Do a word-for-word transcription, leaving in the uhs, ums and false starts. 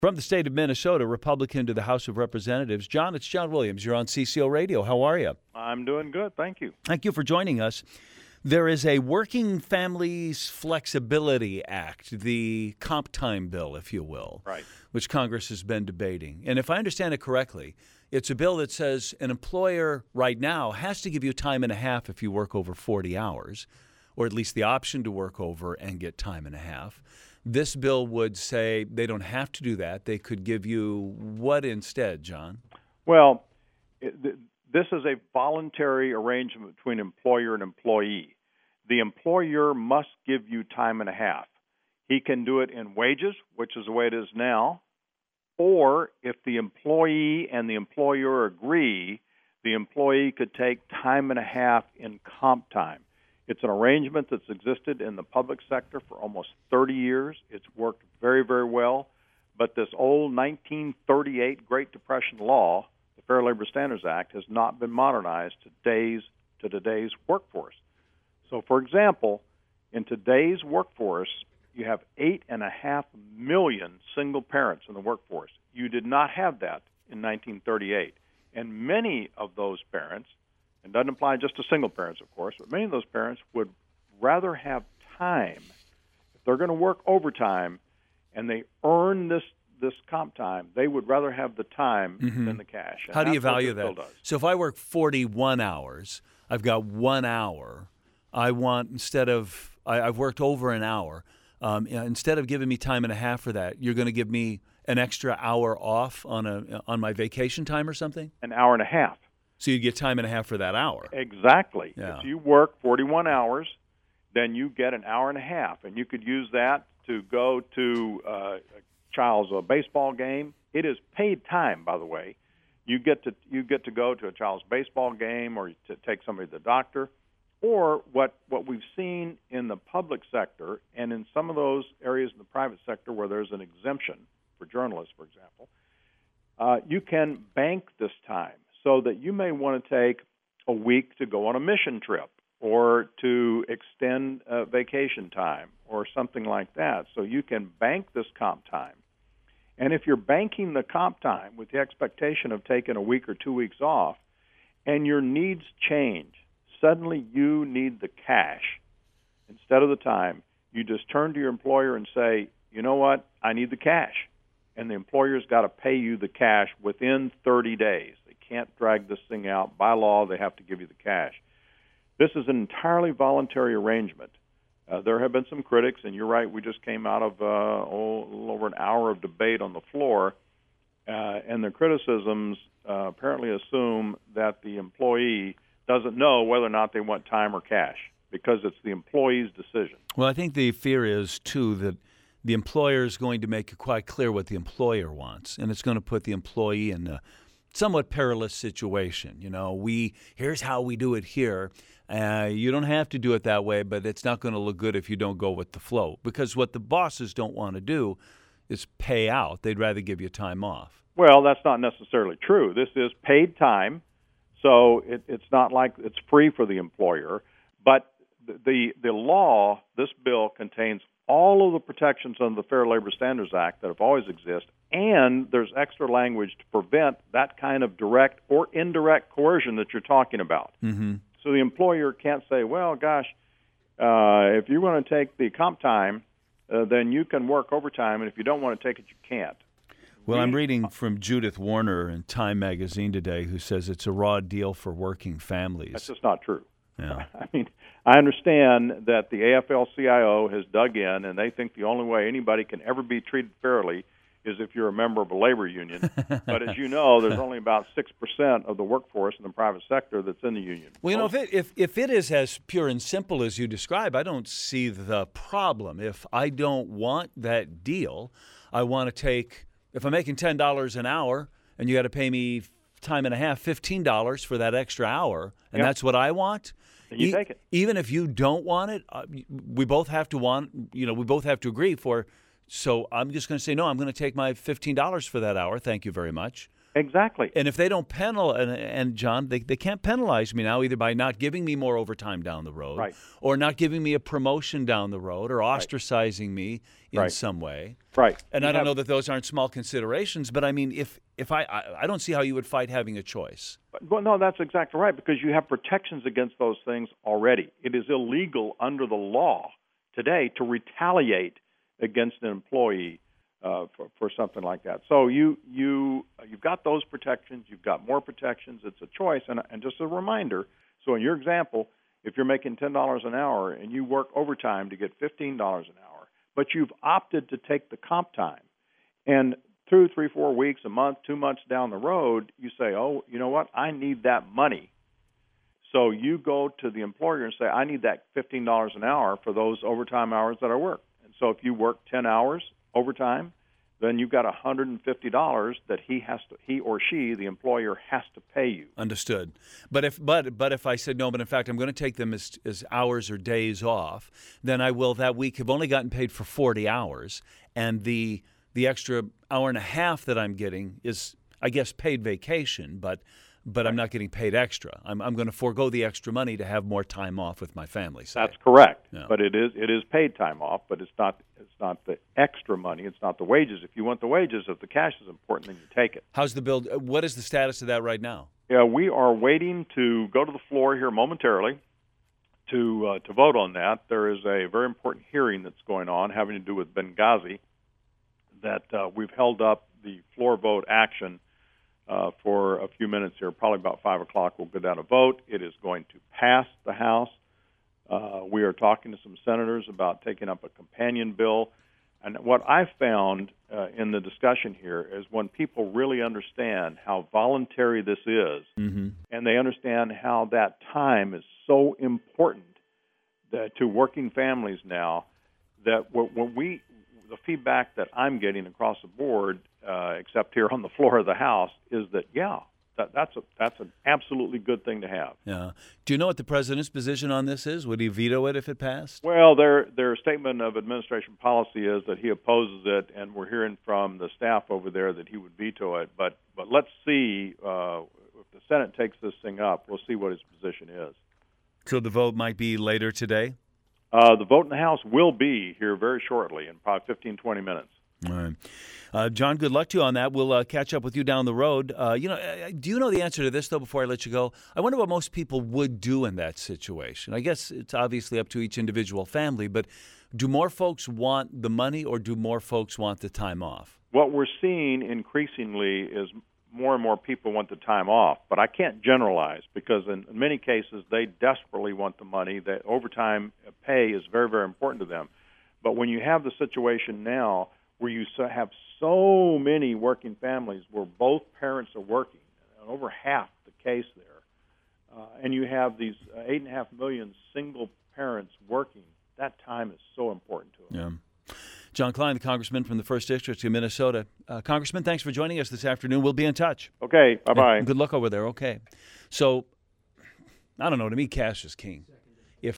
From the state of Minnesota, Republican to the House of Representatives, John, it's John Williams. You're on C C O Radio. How are you? I'm doing good. Thank you. Thank you for joining us. There is a Working Families Flexibility Act, the comp time bill, if you will, right, which Congress has been debating. And if I understand it correctly, it's a bill that says an employer right now has to give you time and a half if you work over forty hours, or at least the option to work over and get time and a half. This bill would say they don't have to do that. They could give you what instead, John? Well, it, th- this is a voluntary arrangement between employer and employee. The employer must give you time and a half. He can do it in wages, which is the way it is now, or if the employee and the employer agree, the employee could take time and a half in comp time. It's an arrangement that's existed in the public sector for almost thirty years. It's worked very, very well. But this old nineteen thirty-eight Great Depression law, the Fair Labor Standards Act, has not been modernized to today's, to today's workforce. So, for example, in today's workforce, you have eight and a half million single parents in the workforce. You did not have that in nineteen thirty-eight. And many of those parents, it doesn't apply just to single parents, of course, but many of those parents would rather have time. If they're going to work overtime and they earn this, this comp time, they would rather have the time mm-hmm. than the cash. And how do you value that? So if I work forty-one hours, I've got one hour. I want, instead of, I, I've worked over an hour. Um, instead of giving me time and a half for that, you're going to give me an extra hour off on a on my vacation time or something? An hour and a half. So you get time and a half for that hour. Exactly. Yeah. If you work forty-one hours, then you get an hour and a half, and you could use that to go to uh, a child's uh, baseball game. It is paid time, by the way. You get to you get to go to a child's baseball game, or to take somebody to the doctor, or what what we've seen in the public sector and in some of those areas in the private sector where there's an exemption for journalists, for example, uh, you can bank this time. So that you may want to take a week to go on a mission trip or to extend uh, vacation time or something like that. So you can bank this comp time. And if you're banking the comp time with the expectation of taking a week or two weeks off and your needs change, suddenly you need the cash instead of the time, you just turn to your employer and say, you know what, I need the cash. And the employer's got to pay you the cash within thirty days. Can't drag this thing out. By law, they have to give you the cash. This is an entirely voluntary arrangement. Uh, there have been some critics, and you're right, we just came out of uh, oh, a little over an hour of debate on the floor, uh, and the criticisms uh, apparently assume that the employee doesn't know whether or not they want time or cash because it's the employee's decision. Well, I think the fear is, too, that the employer is going to make it quite clear what the employer wants, and it's going to put the employee in a somewhat perilous situation. You know, we here's how we do it here. Uh, you don't have to do it that way, but it's not going to look good if you don't go with the flow. Because what the bosses don't want to do is pay out. They'd rather give you time off. Well, that's not necessarily true. This is paid time, so it, it's not like it's free for the employer. But the the law, this bill contains all of the protections under the Fair Labor Standards Act that have always existed, and there's extra language to prevent that kind of direct or indirect coercion that you're talking about. Mm-hmm. So the employer can't say, well, gosh, uh, if you want to take the comp time, uh, then you can work overtime, and if you don't want to take it, you can't. Well, I'm reading from Judith Warner in Time magazine today, who says it's a raw deal for working families. That's just not true. Yeah. I mean, I understand that the A F L C I O has dug in, and they think the only way anybody can ever be treated fairly is if you're a member of a labor union. But as you know, there's only about six percent of the workforce in the private sector that's in the union. Well, you know, if it, if, if it is as pure and simple as you describe, I don't see the problem. If I don't want that deal, I want to take, if I'm making ten dollars an hour and you got to pay me time and a half, fifteen dollars for that extra hour, and yep. that's what I want, and you e- take it. Even if you don't want it, uh, we both have to want, you know, we both have to agree for. So I'm just going to say, no, I'm going to take my fifteen dollars for that hour. Thank you very much. Exactly. And if they don't penal and, and John, they, they can't penalize me now either by not giving me more overtime down the road, right. or not giving me a promotion down the road, or ostracizing right. me in right. some way. Right. And you I don't have, know that those aren't small considerations, but I mean, if if I, I I don't see how you would fight having a choice. Well, no, that's exactly right, because you have protections against those things already. It is illegal under the law today to retaliate against an employee Uh, for, for something like that. So you you you've got those protections. You've got more protections. It's a choice. And and just a reminder. So in your example, if you're making ten dollars an hour and you work overtime to get fifteen dollars an hour, but you've opted to take the comp time, and two, three, four weeks, a month, two months down the road, you say, oh, you know what? I need that money. So you go to the employer and say, I need that fifteen dollars an hour for those overtime hours that I work. And so if you work ten hours overtime, then you've got one hundred fifty dollars that he has to, he or she, the employer, has to pay you. Understood. But if but but if I said no, but in fact I'm going to take them as as hours or days off, then I will that week have only gotten paid for forty hours, and the the extra hour and a half that I'm getting is, I guess, paid vacation, but but I'm not getting paid extra. I'm I'm going to forego the extra money to have more time off with my family. Say. That's correct. Yeah. But it is it is paid time off, but it's not it's not the extra money. It's not the wages. If you want the wages, if the cash is important, then you take it. How's the bill? What is the status of that right now? Yeah, we are waiting to go to the floor here momentarily to uh, to vote on that. There is a very important hearing that's going on having to do with Benghazi that uh, we've held up the floor vote action Uh, for a few minutes here. Probably about five o'clock we'll go down a vote. It is going to pass the House. Uh, we are talking to some senators about taking up a companion bill. And what I've found uh, in the discussion here is when people really understand how voluntary this is, mm-hmm. and they understand how that time is so important that, to working families now, that when we, the feedback that I'm getting across the board, Uh, except here on the floor of the House, is that, yeah, that, that's a, that's an absolutely good thing to have. Yeah. Do you know what the president's position on this is? Would he veto it if it passed? Well, their their statement of administration policy is that he opposes it, and we're hearing from the staff over there that he would veto it. But but let's see uh, if the Senate takes this thing up. We'll see what his position is. So the vote might be later today? Uh, the vote in the House will be here very shortly, in probably fifteen, twenty minutes. All right. Uh, John, good luck to you on that. We'll uh, catch up with you down the road. Uh, you know, do you know the answer to this, though, before I let you go? I wonder what most people would do in that situation. I guess it's obviously up to each individual family, but do more folks want the money or do more folks want the time off? What we're seeing increasingly is more and more people want the time off, but I can't generalize because in many cases they desperately want the money. That overtime pay is very, very important to them. But when you have the situation now where you have so many working families where both parents are working, over half the case there, uh, and you have these uh, eight and a half million single parents working, that time is so important to them. Yeah. John Klein, the congressman from the first District of Minnesota. Uh, Congressman, thanks for joining us this afternoon. We'll be in touch. Okay, bye-bye. And good luck over there. Okay. So, I don't know. To me, cash is king.